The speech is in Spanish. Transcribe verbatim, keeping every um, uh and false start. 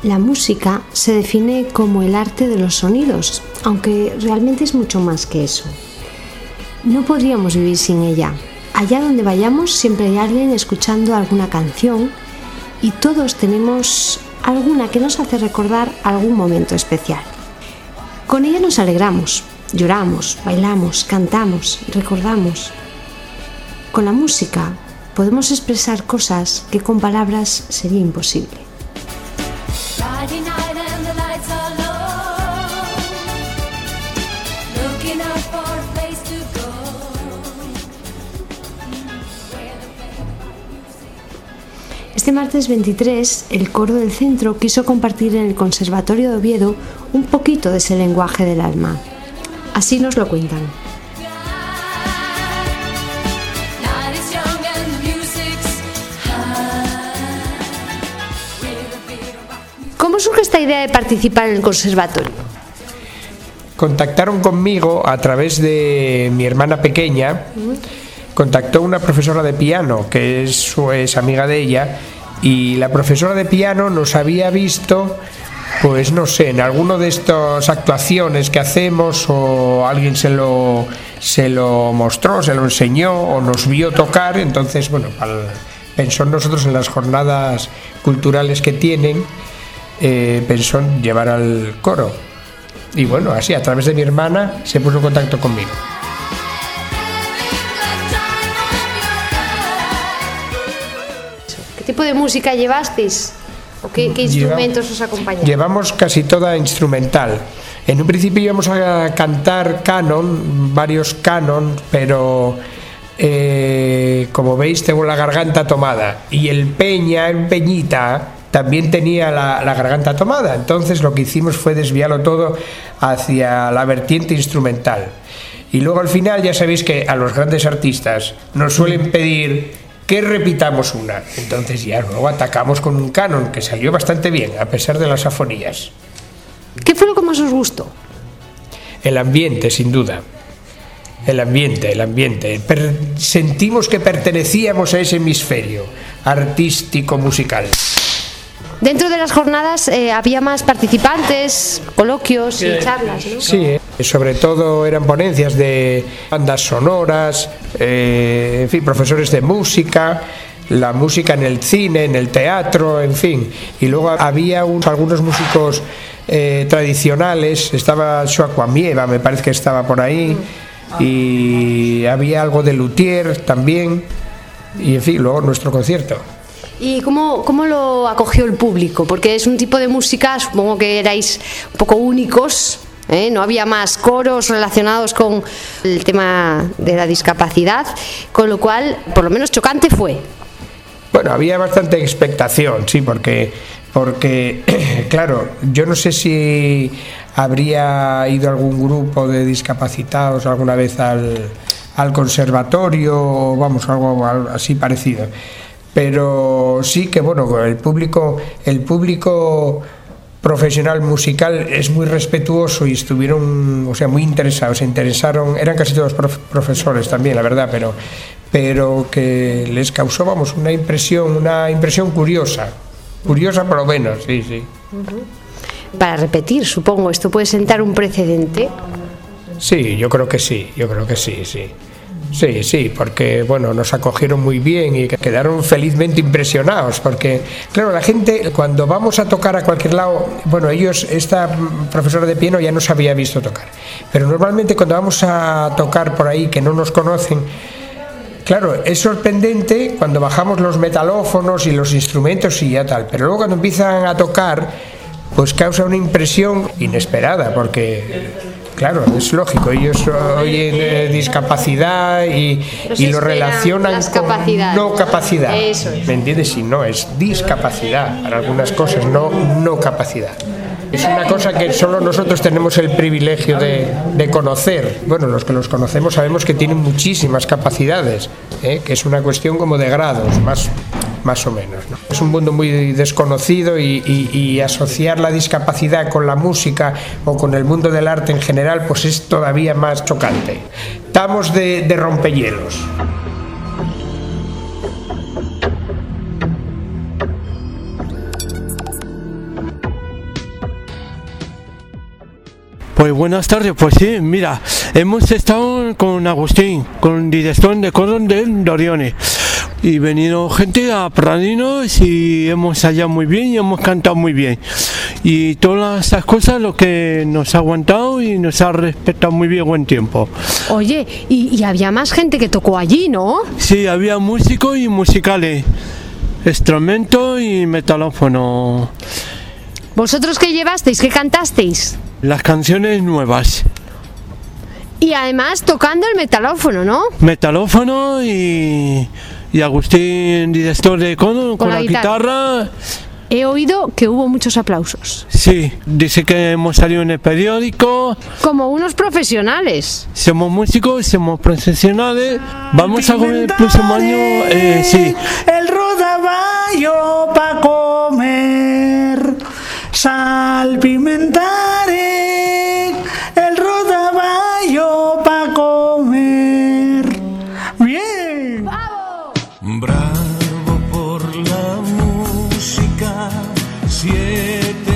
La música se define como el arte de los sonidos, aunque realmente es mucho más que eso. No podríamos vivir sin ella. Allá donde vayamos siempre hay alguien escuchando alguna canción y todos tenemos alguna que nos hace recordar algún momento especial. Con ella nos alegramos, lloramos, bailamos, cantamos, recordamos. Con la música podemos expresar cosas que con palabras sería imposible. Este martes veintitrés, el coro del centro quiso compartir en el Conservatorio de Oviedo un poquito de ese lenguaje del alma. Así nos lo cuentan. ¿Cómo surge esta idea de participar en el conservatorio? Contactaron conmigo a través de mi hermana pequeña. Contactó una profesora de piano que es, es amiga de ella, y la profesora de piano nos había visto, pues no sé, en alguna de estas actuaciones que hacemos, o alguien se lo, se lo mostró, se lo enseñó o nos vio tocar. Entonces, bueno, pensó en nosotros en las jornadas culturales que tienen, eh, pensó en llevar al coro. Y bueno, así a través de mi hermana se puso en contacto conmigo. ¿Qué tipo de música llevasteis? ¿O qué, qué instrumentos os acompañaban? Llevamos casi toda instrumental. En un principio íbamos a cantar canon, varios canon, pero eh, como veis tengo la garganta tomada, y el Peña, el Peñita, también tenía la, la garganta tomada. Entonces lo que hicimos fue desviarlo todo hacia la vertiente instrumental. Y luego al final ya sabéis que a los grandes artistas nos suelen pedir que repitamos una. Entonces ya luego atacamos con un canon que salió bastante bien, a pesar de las afonías. ¿Qué fue lo que más os gustó? El ambiente, sin duda. El ambiente, el ambiente. Per- sentimos que pertenecíamos a ese hemisferio artístico musical. Dentro de las jornadas eh, había más participantes, coloquios y charlas, ¿no? Sí, eh, sobre todo eran ponencias de bandas sonoras, eh, en fin, profesores de música, la música en el cine, en el teatro, en fin. Y luego había un, algunos músicos eh, tradicionales, estaba Xoacuamieva, me parece que estaba por ahí, y había algo de luthier también, y en fin, luego nuestro concierto. ¿Y cómo, cómo lo acogió el público? Porque es un tipo de música, supongo que erais un poco únicos, ¿eh? No había más coros relacionados con el tema de la discapacidad, con lo cual, por lo menos chocante fue. Bueno, había bastante expectación, sí, porque, porque claro, yo no sé si habría ido algún grupo de discapacitados alguna vez al, al conservatorio, o vamos, algo así parecido. Pero sí que bueno, el público, el público profesional musical es muy respetuoso y estuvieron, o sea, muy interesados, se interesaron, eran casi todos prof, profesores también, la verdad, pero, pero que les causó, vamos, una impresión, una impresión curiosa, curiosa por lo menos, sí, sí. Uh-huh. Para repetir, supongo, esto puede sentar un precedente. Sí, yo creo que sí, yo creo que sí, sí. Sí, sí, porque bueno, nos acogieron muy bien y quedaron felizmente impresionados, porque claro, la gente cuando vamos a tocar a cualquier lado, bueno, ellos, esta profesora de piano ya nos había visto tocar, pero normalmente cuando vamos a tocar por ahí que no nos conocen, claro, es sorprendente cuando bajamos los metalófonos y los instrumentos y ya tal, pero luego cuando empiezan a tocar, pues causa una impresión inesperada, porque claro, es lógico, ellos oyen eh, discapacidad y, y lo relacionan con no capacidad. Eso es. ¿Me entiendes? Y no, es discapacidad para algunas cosas, no no capacidad. Es una cosa que solo nosotros tenemos el privilegio de, de conocer. Bueno, los que los conocemos sabemos que tienen muchísimas capacidades, ¿eh? Que es una cuestión como de grados, más, más o menos, ¿no? Es un mundo muy desconocido y, y, y asociar la discapacidad con la música o con el mundo del arte en general, pues es todavía más chocante. Estamos de, de rompehielos. Pues buenas tardes, pues sí, mira, hemos estado con Agustín, con director de coro de Dorione, y venido gente a Pradinos y hemos ensayado muy bien y hemos cantado muy bien. Y todas esas cosas lo que nos ha aguantado y nos ha respetado muy bien buen tiempo. Oye, y, y había más gente que tocó allí, ¿no? Sí, había músicos y musicales, instrumento y metalófono. ¿Vosotros qué llevasteis? ¿Qué cantasteis? Las canciones nuevas. Y además tocando el metalófono, ¿no? Metalófono y, y Agustín, director de coro, con, con la, la guitarra. guitarra. He oído que hubo muchos aplausos. Sí, dice que hemos salido en el periódico. Como unos profesionales. Somos músicos, somos profesionales. Vamos a comer el próximo año, eh, sí. El rodaballo pa' comer. Salpimentaré el rodaballo pa' comer. Bien. ¡Bravo! Bravo por la música, siete